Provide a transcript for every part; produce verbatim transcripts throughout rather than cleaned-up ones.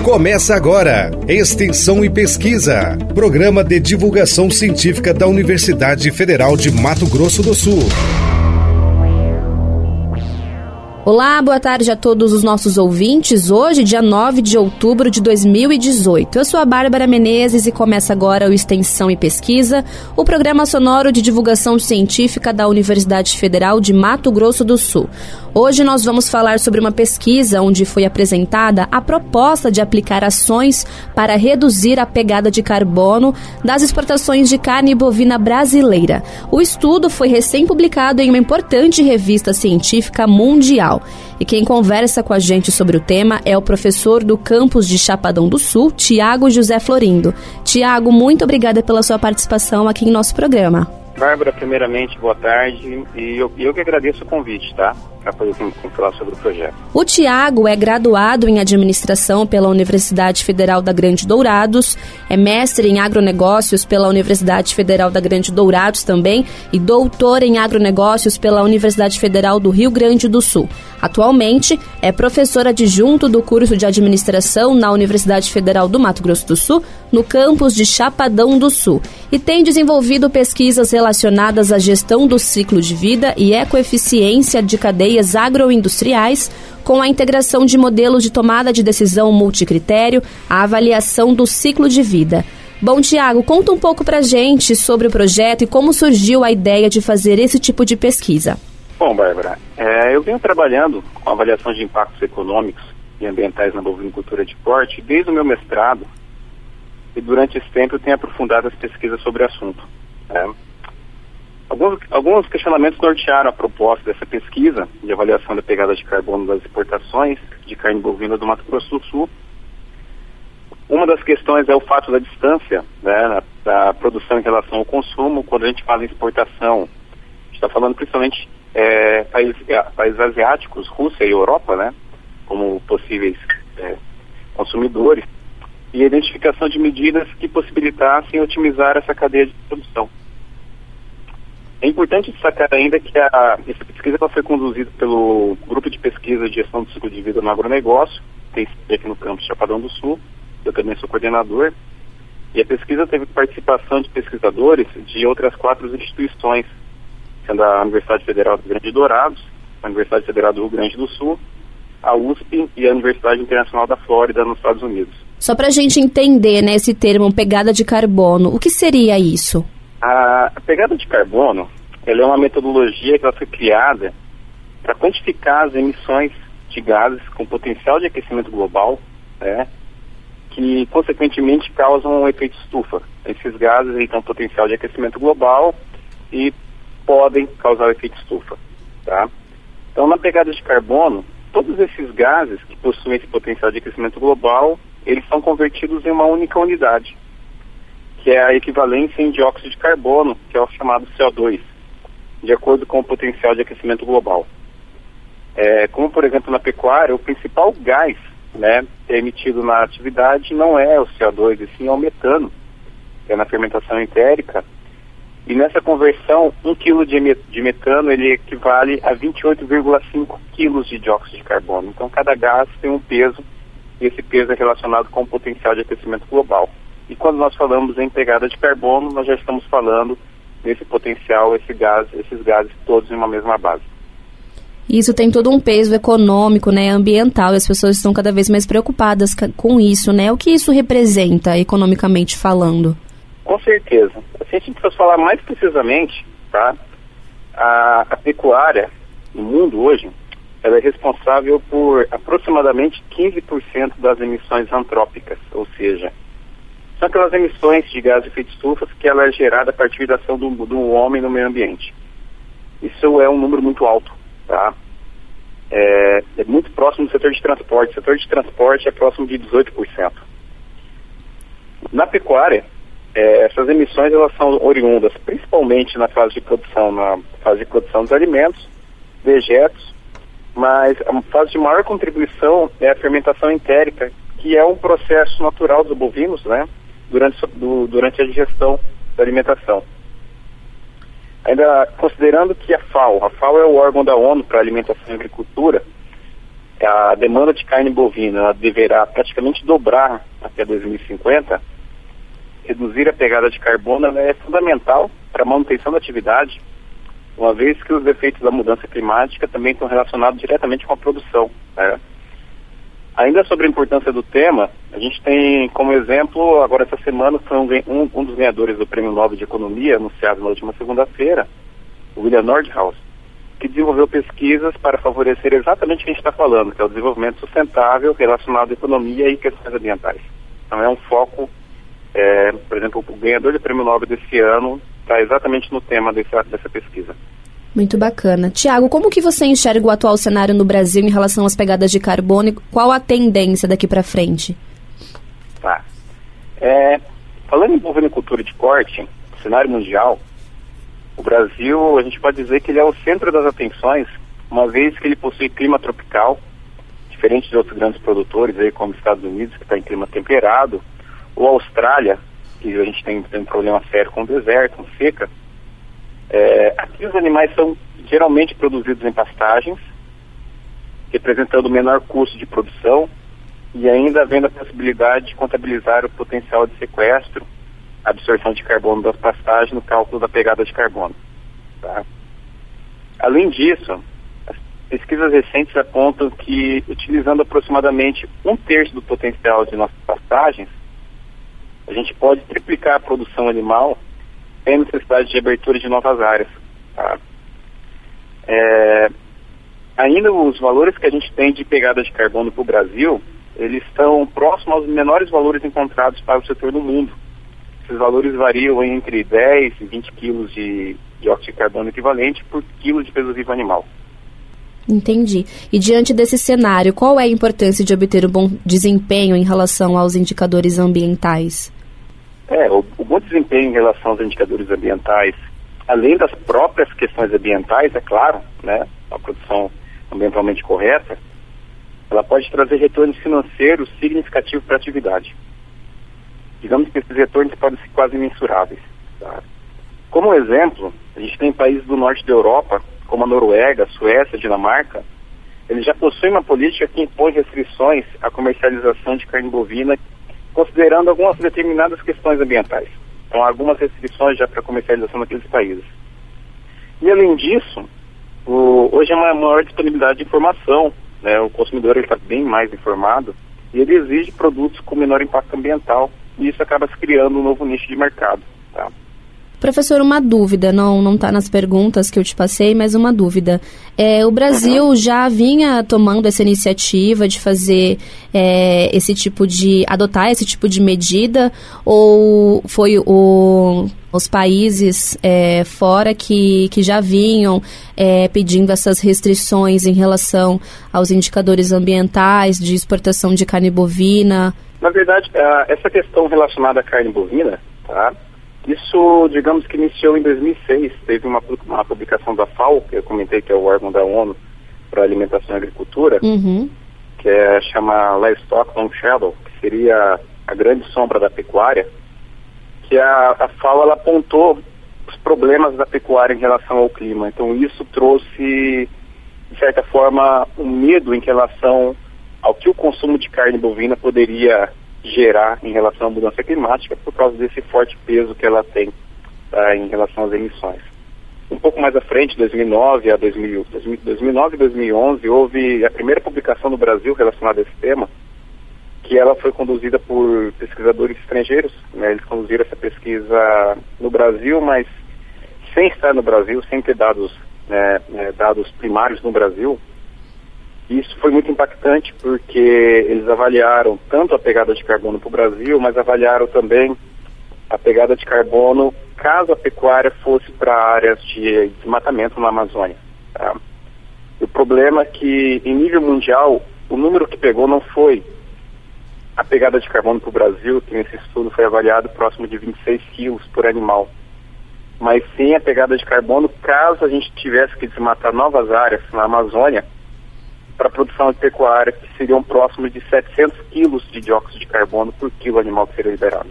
Começa agora, Extensão e Pesquisa, programa de divulgação científica da Universidade Federal de Mato Grosso do Sul. Olá, boa tarde a todos os nossos ouvintes. Hoje, dia nove de outubro de dois mil e dezoito. Eu sou a Bárbara Menezes e começa agora o Extensão e Pesquisa, o programa sonoro de divulgação científica da Universidade Federal de Mato Grosso do Sul. Hoje nós vamos falar sobre uma pesquisa onde foi apresentada a proposta de aplicar ações para reduzir a pegada de carbono das exportações de carne bovina brasileira. O estudo foi recém-publicado em uma importante revista científica mundial. E quem conversa com a gente sobre o tema é o professor do campus de Chapadão do Sul, Tiago José Florindo. Tiago, muito obrigada pela sua participação aqui em nosso programa. Bárbara, primeiramente, boa tarde, e eu, eu que agradeço o convite, tá? Para poder falar sobre o projeto. O Tiago é graduado em Administração pela Universidade Federal da Grande Dourados, é mestre em Agronegócios pela Universidade Federal da Grande Dourados também e doutor em Agronegócios pela Universidade Federal do Rio Grande do Sul. Atualmente, é professor adjunto do curso de Administração na Universidade Federal do Mato Grosso do Sul, no campus de Chapadão do Sul, e tem desenvolvido pesquisas relacionadas à gestão do ciclo de vida e ecoeficiência de cadeias agroindustriais, com a integração de modelos de tomada de decisão multicritério, a avaliação do ciclo de vida. Bom, Tiago, conta um pouco pra gente sobre o projeto e como surgiu a ideia de fazer esse tipo de pesquisa. Bom, Bárbara, é, eu venho trabalhando com avaliação de impactos econômicos e ambientais na bovinicultura de corte desde o meu mestrado, e durante esse tempo eu tenho aprofundado as pesquisas sobre o assunto. Né? Alguns, alguns questionamentos nortearam a proposta dessa pesquisa de avaliação da pegada de carbono das exportações de carne bovina do Mato Grosso do Sul. Uma das questões é o fato da distância, né, da produção em relação ao consumo. Quando a gente fala em exportação, a gente está falando principalmente é, países, países asiáticos, Rússia e Europa, né, como possíveis é, consumidores, e a identificação de medidas que possibilitassem otimizar essa cadeia de produção. É importante destacar ainda que a, essa pesquisa ela foi conduzida pelo Grupo de Pesquisa de Gestão do Ciclo de Vida no Agronegócio, que tem sede aqui no campus de Chapadão do Sul. Eu também sou coordenador. E a pesquisa teve participação de pesquisadores de outras quatro instituições, sendo a Universidade Federal do Grande Dourados, a Universidade Federal do Rio Grande do Sul, a U S P e a Universidade Internacional da Flórida, nos Estados Unidos. Só para a gente entender, né, esse termo, pegada de carbono, o que seria isso? A, a pegada de carbono, ela é uma metodologia que ela foi criada para quantificar as emissões de gases com potencial de aquecimento global, né, que consequentemente causam um efeito estufa. Esses gases têm então potencial de aquecimento global e podem causar o efeito estufa, tá? Então, na pegada de carbono, todos esses gases que possuem esse potencial de aquecimento global, eles são convertidos em uma única unidade, que é a equivalência em dióxido de carbono, que é o chamado C O dois, de acordo com o potencial de aquecimento global. É, como, por exemplo, na pecuária, o principal gás, né, emitido na atividade não é o C O dois, e sim é o metano, que é na fermentação entérica. E nessa conversão, um quilo de, de metano ele equivale a vinte e oito vírgula cinco quilos de dióxido de carbono. Então, cada gás tem um peso, e esse peso é relacionado com o potencial de aquecimento global. E quando nós falamos em pegada de carbono, nós já estamos falando nesse potencial, esse gás, esses gases todos em uma mesma base. Isso tem todo um peso econômico, né, ambiental, e as pessoas estão cada vez mais preocupadas com isso, né? O que isso representa, economicamente falando? Com certeza. Se a gente fosse falar mais precisamente, tá? A, a pecuária no mundo hoje, ela é responsável por aproximadamente quinze por cento das emissões antrópicas, ou seja, são aquelas emissões de gás de efeito estufa que ela é gerada a partir da ação do, do homem no meio ambiente. Isso é um número muito alto, tá? É, é muito próximo do setor de transporte. O setor de transporte é próximo de dezoito por cento. Na pecuária, é, essas emissões elas são oriundas principalmente na fase de produção, na fase de produção dos alimentos, dejetos, mas a fase de maior contribuição é a fermentação entérica, que é um processo natural dos bovinos, né, durante, do, durante a digestão da alimentação. Ainda considerando que a FAO, a FAO é o órgão da ONU para Alimentação e Agricultura, a demanda de carne bovina ela deverá praticamente dobrar até dois mil e cinquenta, reduzir a pegada de carbono ela é fundamental para a manutenção da atividade, uma vez que os efeitos da mudança climática também estão relacionados diretamente com a produção, né? Ainda sobre a importância do tema, a gente tem como exemplo, agora essa semana, foi um, um, um dos ganhadores do Prêmio Nobel de Economia, anunciado na última segunda-feira, o William Nordhaus, que desenvolveu pesquisas para favorecer exatamente o que a gente está falando, que é o desenvolvimento sustentável relacionado à economia e questões ambientais. Então é um foco, é, por exemplo, o ganhador do Prêmio Nobel desse ano está exatamente no tema dessa, dessa pesquisa. Muito bacana. Tiago, como que você enxerga o atual cenário no Brasil em relação às pegadas de carbono e qual a tendência daqui para frente? Tá. É, falando em bovinocultura de corte, no cenário mundial, o Brasil, a gente pode dizer que ele é o centro das atenções, uma vez que ele possui clima tropical, diferente de outros grandes produtores, aí, como Estados Unidos, que está em clima temperado, ou Austrália, que a gente tem, tem um problema sério com o deserto, com seca. É, aqui os animais são geralmente produzidos em pastagens, representando o menor custo de produção e ainda havendo a possibilidade de contabilizar o potencial de sequestro, absorção de carbono das pastagens no cálculo da pegada de carbono. Tá? Além disso, as pesquisas recentes apontam que, utilizando aproximadamente um terço do potencial de nossas pastagens, a gente pode triplicar a produção animal sem necessidade de abertura de novas áreas. Tá? É, ainda os valores que a gente tem de pegada de carbono para o Brasil, eles estão próximos aos menores valores encontrados para o setor no mundo. Esses valores variam entre dez e vinte quilos de dióxido de carbono equivalente por quilo de peso vivo animal. Entendi. E diante desse cenário, qual é a importância de obter um bom desempenho em relação aos indicadores ambientais? É, o, o bom desempenho em relação aos indicadores ambientais, além das próprias questões ambientais, é claro, né, a produção ambientalmente correta, ela pode trazer retornos financeiros significativos para a atividade. Digamos que esses retornos podem ser quase mensuráveis. Tá? Como exemplo, a gente tem países do norte da Europa, como a Noruega, a Suécia, a Dinamarca, eles já possuem uma política que impõe restrições à comercialização de carne bovina, considerando algumas determinadas questões ambientais. Então, há algumas restrições já para a comercialização naqueles países. E, além disso, o, hoje é uma maior disponibilidade de informação, né? O consumidor está bem mais informado e ele exige produtos com menor impacto ambiental, e isso acaba se criando um novo nicho de mercado. Tá? Professor, uma dúvida, não não está nas perguntas que eu te passei, mas uma dúvida. É, o Brasil uhum. já vinha tomando essa iniciativa de fazer é, esse tipo de, adotar esse tipo de medida, ou foi o, os países é, fora que, que já vinham é, pedindo essas restrições em relação aos indicadores ambientais de exportação de carne bovina? Na verdade, essa questão relacionada à carne bovina, tá? Isso, digamos que iniciou em dois mil e seis, teve uma, uma publicação da F A O, que eu comentei que é o órgão da ONU para Alimentação e Agricultura, uhum. que é, chama Livestock Long Shadow, que seria a grande sombra da pecuária, que a, a F A O ela apontou os problemas da pecuária em relação ao clima. Então isso trouxe, de certa forma, um medo em relação ao que o consumo de carne bovina poderia gerar em relação à mudança climática por causa desse forte peso que ela tem, tá, em relação às emissões. Um pouco mais à frente, dois mil e nove a dois mil, dois mil e nove e dois mil e onze, houve a primeira publicação no Brasil relacionada a esse tema, que ela foi conduzida por pesquisadores estrangeiros, né? Eles conduziram essa pesquisa no Brasil, mas sem estar no Brasil, sem ter dados, né, dados primários no Brasil. Isso foi muito impactante porque eles avaliaram tanto a pegada de carbono para o Brasil, mas avaliaram também a pegada de carbono caso a pecuária fosse para áreas de desmatamento na Amazônia. Tá? E o problema é que, em nível mundial, o número que pegou não foi a pegada de carbono para o Brasil, que nesse estudo foi avaliado próximo de vinte e seis quilos por animal, mas sim a pegada de carbono caso a gente tivesse que desmatar novas áreas na Amazônia para a produção de pecuária, que seriam próximos de setecentos quilos de dióxido de carbono por quilo animal que seria liberado.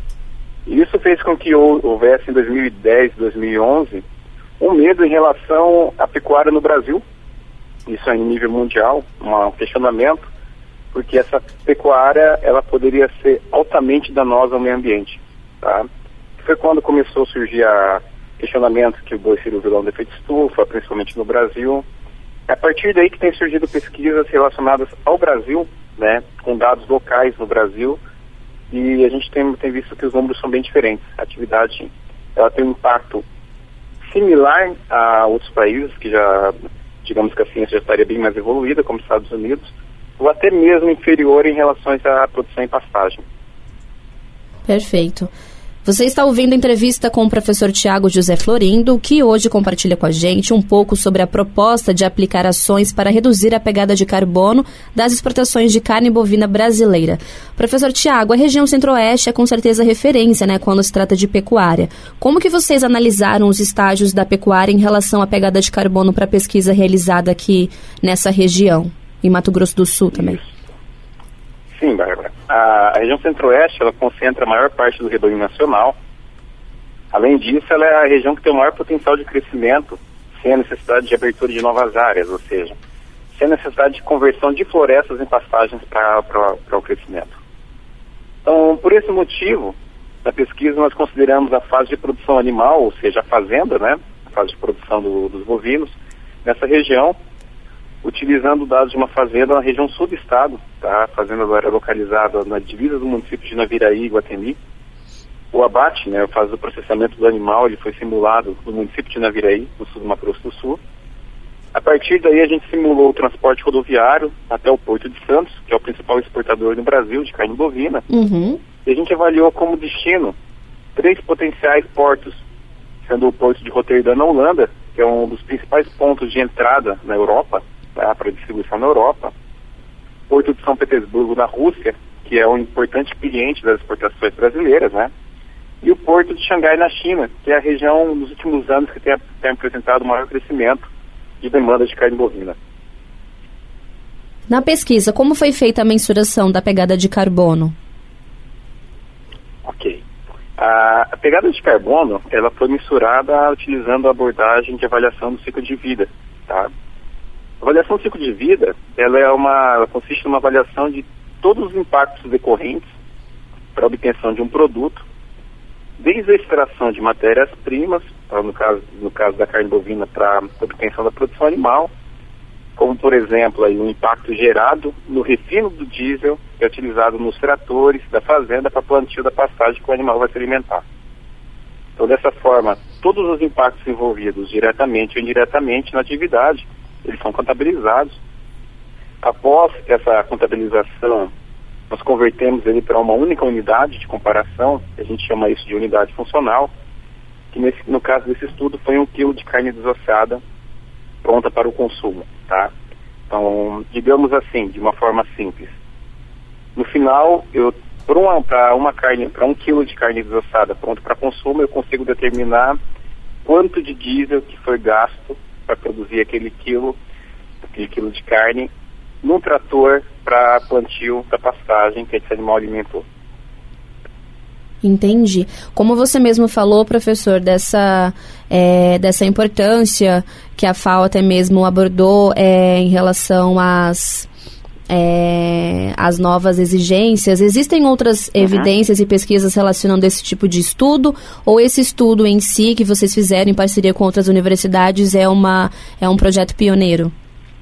E isso fez com que houvesse em dois mil e dez, dois mil e onze, um medo em relação à pecuária no Brasil, isso é em nível mundial, um questionamento, porque essa pecuária, ela poderia ser altamente danosa ao meio ambiente, tá? Foi quando começou a surgir a questionamento que o boi seria o vilão do efeito estufa, principalmente no Brasil. É a partir daí que tem surgido pesquisas relacionadas ao Brasil, né, com dados locais no Brasil, e a gente tem, tem visto que os números são bem diferentes. A atividade, ela tem um impacto similar a outros países, que já, digamos que a ciência já estaria bem mais evoluída, como os Estados Unidos, ou até mesmo inferior em relação à produção em pastagem. Perfeito. Você está ouvindo a entrevista com o professor Tiago José Florindo, que hoje compartilha com a gente um pouco sobre a proposta de aplicar ações para reduzir a pegada de carbono das exportações de carne bovina brasileira. Professor Tiago, a região centro-oeste é com certeza referência, né, quando se trata de pecuária. Como que vocês analisaram os estágios da pecuária em relação à pegada de carbono para a pesquisa realizada aqui nessa região, em Mato Grosso do Sul também? Isso. Sim, Bárbara. A, a região centro-oeste, ela concentra a maior parte do rebanho nacional. Além disso, ela é a região que tem o maior potencial de crescimento, sem a necessidade de abertura de novas áreas, ou seja, sem a necessidade de conversão de florestas em pastagens para o crescimento. Então, por esse motivo, na pesquisa nós consideramos a fase de produção animal, ou seja, a fazenda, né, a fase de produção do, dos bovinos, nessa região, utilizando dados de uma fazenda na região sul do estado, tá? A fazenda agora é localizada na divisa do município de Naviraí e Guatemi. O abate, né, a fase do processamento do animal, ele foi simulado no município de Naviraí, no sul do Mato Grosso do Sul. A partir daí a gente simulou o transporte rodoviário até o Porto de Santos, que é o principal exportador no Brasil de carne bovina. Uhum. E a gente avaliou como destino três potenciais portos, sendo o porto de Roterdã, na Holanda, que é um dos principais pontos de entrada na Europa, tá, para distribuição na Europa, Porto de São Petersburgo, na Rússia, que é um importante cliente das exportações brasileiras, né, e o Porto de Xangai, na China, que é a região nos últimos anos que tem, tem apresentado o maior crescimento de demanda de carne bovina. Na pesquisa, como foi feita a mensuração da pegada de carbono? Ok. A, a pegada de carbono, ela foi mensurada utilizando a abordagem de avaliação do ciclo de vida, tá? A avaliação do ciclo de vida, ela é uma, ela consiste numa avaliação de todos os impactos decorrentes para a obtenção de um produto, desde a extração de matérias-primas, no caso, no caso da carne bovina, para a obtenção da produção animal, como, por exemplo, aí, o impacto gerado no refino do diesel, que é utilizado nos tratores da fazenda para plantio da pastagem que o animal vai se alimentar. Então, dessa forma, todos os impactos envolvidos, diretamente ou indiretamente, na atividade, eles são contabilizados. Após essa contabilização, nós convertemos ele para uma única unidade de comparação, a gente chama isso de unidade funcional, que nesse, no caso desse estudo foi um quilo de carne desossada pronta para o consumo, tá? Então, digamos assim, de uma forma simples. No final, eu para uma, para uma carne, para um quilo de carne desossada pronto para consumo, eu consigo determinar quanto de diesel que foi gasto para produzir aquele quilo, aquele quilo de carne num trator para plantio da pastagem que esse animal alimentou. Entendi. Como você mesmo falou, professor, dessa, é, dessa importância que a F A O até mesmo abordou é, em relação às, é, às novas exigências, existem outras uhum. evidências e pesquisas relacionando esse tipo de estudo? Ou esse estudo em si, que vocês fizeram em parceria com outras universidades, é, uma, é um projeto pioneiro?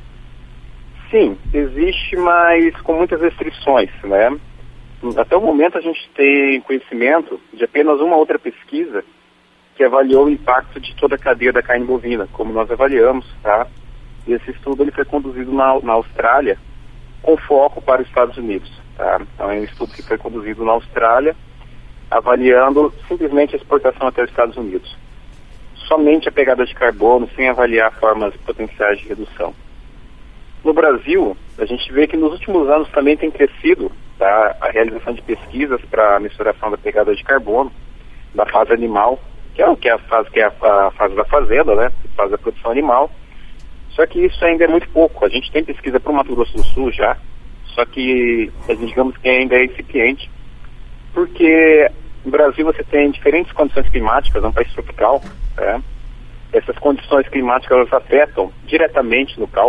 Sim, existe, mas com muitas restrições, né? Até o momento a gente tem conhecimento de apenas uma outra pesquisa que avaliou o impacto de toda a cadeia da carne bovina, como nós avaliamos, tá? E esse estudo ele foi conduzido na, na Austrália, com foco para os Estados Unidos, tá? Então é um estudo que foi conduzido na Austrália, avaliando simplesmente a exportação até os Estados Unidos. Somente a pegada de carbono, sem avaliar formas potenciais de redução. No Brasil, a gente vê que nos últimos anos também tem crescido, tá, a realização de pesquisas para a mensuração da pegada de carbono da fase animal, que é, que é, a, fase, que é a, a fase da fazenda, né, a fase da produção animal. Só que isso ainda é muito pouco. A gente tem pesquisa para o Mato Grosso do Sul já, só que a gente, digamos que ainda é incipiente, porque no Brasil você tem diferentes condições climáticas, é um país tropical, né? Essas condições climáticas elas afetam diretamente no cálculo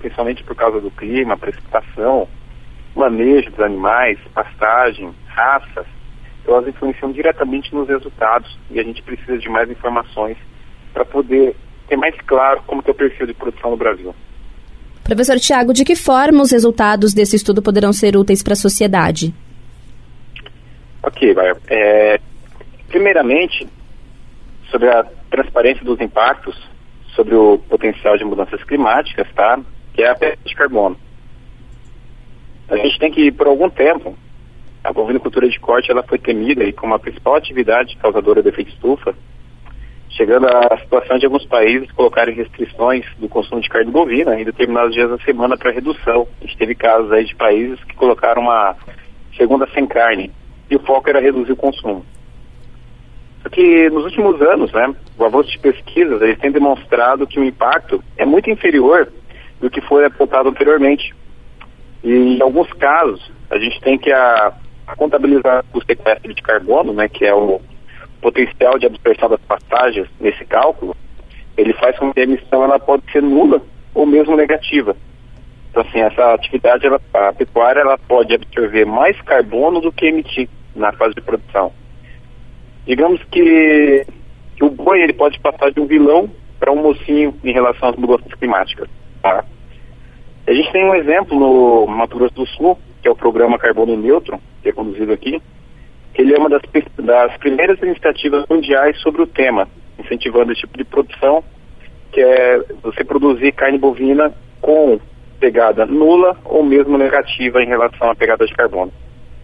principalmente por causa do clima, precipitação, manejo dos animais, pastagem, raças, elas influenciam diretamente nos resultados e a gente precisa de mais informações para poder ter mais claro como que é o perfil de produção no Brasil. Professor Tiago, de que forma os resultados desse estudo poderão ser úteis para a sociedade? Ok, Baia. É, primeiramente, sobre a transparência dos impactos sobre o potencial de mudanças climáticas, tá? Que é a pegada de carbono. A gente tem que, por algum tempo, a bovinocultura de corte ela foi temida e como a principal atividade causadora do efeito estufa, chegando à situação de alguns países colocarem restrições do consumo de carne bovina em determinados dias da semana para redução. A gente teve casos aí de países que colocaram uma segunda sem carne e o foco era reduzir o consumo. Só que nos últimos anos, né, o avanço de pesquisas eles têm demonstrado que o impacto é muito inferior do que foi apontado anteriormente. E em alguns casos, a gente tem que a, a contabilizar o sequestro de carbono, né, que é o potencial de absorção das pastagens nesse cálculo, ele faz com que a emissão ela pode ser nula ou mesmo negativa. Então, assim, essa atividade, ela, a pecuária, ela pode absorver mais carbono do que emitir na fase de produção. Digamos que, que o boi ele pode passar de um vilão para um mocinho em relação às mudanças climáticas. Tá? A gente tem um exemplo no Mato Grosso do Sul, que é o programa Carbono Neutro, que é conduzido aqui, que ele é uma das, das primeiras iniciativas mundiais sobre o tema, incentivando esse tipo de produção, que é você produzir carne bovina com pegada nula ou mesmo negativa em relação à pegada de carbono.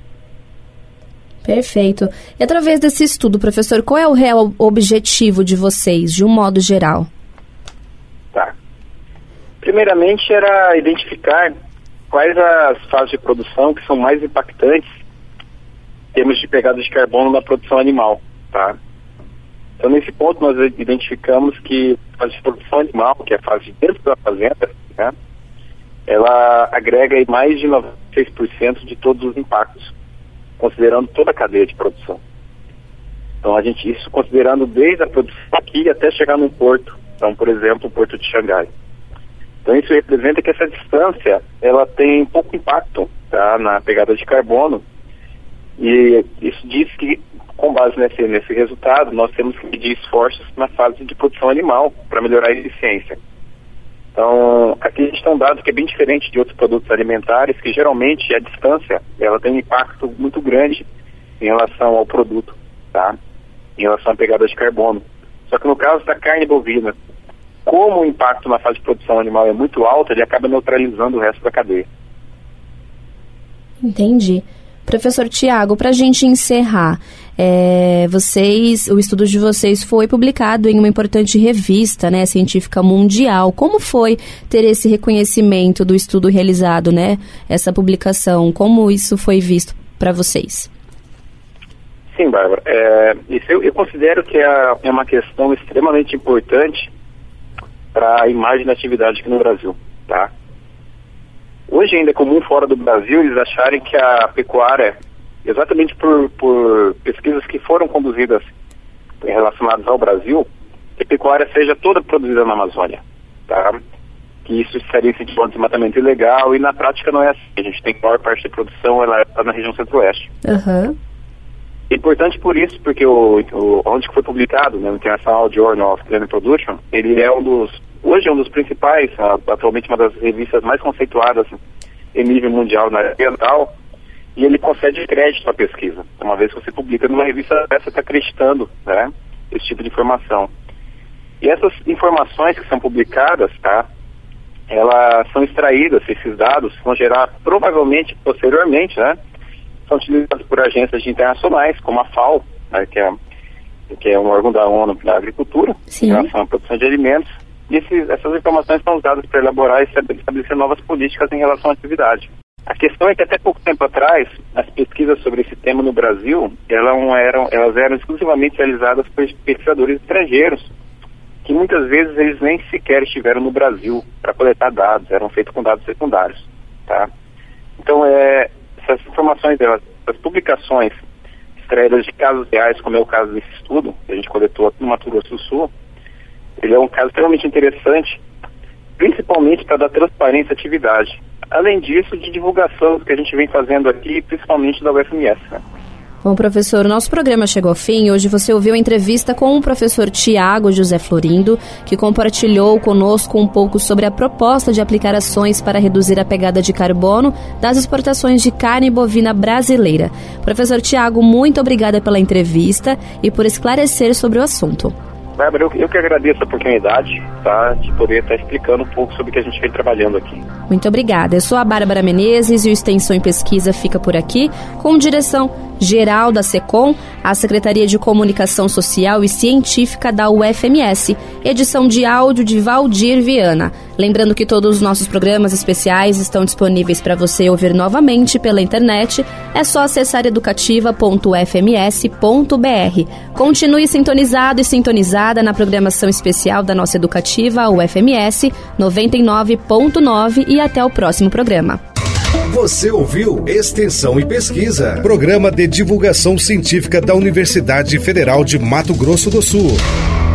Perfeito. E através desse estudo, professor, qual é o real objetivo de vocês, de um modo geral? Tá. Primeiramente era identificar quais as fases de produção que são mais impactantes em termos de pegada de carbono na produção animal, tá? Então, nesse ponto, nós identificamos que a fase de produção animal, que é a fase dentro da fazenda, né, ela agrega aí mais de noventa e seis por cento de todos os impactos, considerando toda a cadeia de produção. Então, a gente, isso considerando desde a produção aqui até chegar no porto, então, por exemplo, o porto de Xangai. Então, isso representa que essa distância, ela tem pouco impacto, tá, na pegada de carbono, e isso diz que, com base nesse, nesse resultado, nós temos que medir esforços na fase de produção animal para melhorar a eficiência. Então, aqui a gente tem um dado que é bem diferente de outros produtos alimentares, que geralmente a distância, ela tem um impacto muito grande em relação ao produto, tá? Em relação à pegada de carbono. Só que no caso da carne bovina, como o impacto na fase de produção animal é muito alto, ele acaba neutralizando o resto da cadeia. Entendi. Professor Tiago, para a gente encerrar, é, vocês, o estudo de vocês foi publicado em uma importante revista, né, científica mundial. Como foi ter esse reconhecimento do estudo realizado, né, essa publicação? Como isso foi visto para vocês? Sim, Bárbara. É, isso eu, eu considero que é, é uma questão extremamente importante para a imagem da atividade aqui no Brasil, tá? Hoje ainda é comum fora do Brasil eles acharem que a pecuária, exatamente por, por pesquisas que foram conduzidas relacionadas ao Brasil, que a pecuária seja toda produzida na Amazônia, tá? Que isso estaria incentivando desmatamento ilegal e na prática não é assim. A gente tem a maior parte da produção, ela está na região centro-oeste. Uhum. É importante por isso, porque o, o, onde foi publicado, né, no International Journal of Clean Production, ele é um dos hoje é um dos principais, atualmente uma das revistas mais conceituadas em nível mundial na área ambiental, e ele concede crédito à pesquisa. Uma vez que você publica numa revista, essa está acreditando, né, esse tipo de informação. E essas informações que são publicadas, tá, elas são extraídas, esses dados vão gerar, provavelmente, posteriormente, né, são utilizados por agências internacionais, como a FAO, né, que, é, que é um órgão da ONU da agricultura, Sim. em relação à produção de alimentos. E esses, essas informações são usadas para elaborar e estabelecer novas políticas em relação à atividade. A questão é que até pouco tempo atrás, as pesquisas sobre esse tema no Brasil, elas eram, elas eram exclusivamente realizadas por pesquisadores estrangeiros, que muitas vezes eles nem sequer estiveram no Brasil para coletar dados, eram feitos com dados secundários, tá? Então, é, essas informações, elas, as publicações extraídas de casos reais, como é o caso desse estudo, que a gente coletou no Mato Grosso do Sul, ele é um caso extremamente interessante, principalmente para dar transparência à atividade. Além disso, de divulgação do que a gente vem fazendo aqui, principalmente da U F M S, né? Bom, professor, o nosso programa chegou ao fim. Hoje você ouviu a entrevista com o professor Tiago José Florindo, que compartilhou conosco um pouco sobre a proposta de aplicar ações para reduzir a pegada de carbono das exportações de carne bovina brasileira. Professor Tiago, muito obrigada pela entrevista e por esclarecer sobre o assunto. Bárbara, eu, eu que agradeço a oportunidade, tá, de poder estar explicando um pouco sobre o que a gente vem trabalhando aqui. Muito obrigada. Eu sou a Bárbara Menezes e o Extensão em Pesquisa fica por aqui, com direção geral da SECOM, a Secretaria de Comunicação Social e Científica da U F M S, edição de áudio de Valdir Viana. Lembrando que todos os nossos programas especiais estão disponíveis para você ouvir novamente pela internet. É só acessar educativa ponto u f m s ponto b r. Continue sintonizado e sintonizada na programação especial da nossa educativa U F M S noventa e nove ponto nove e até o próximo programa. Você ouviu Extensão e Pesquisa, programa de divulgação científica da Universidade Federal de Mato Grosso do Sul.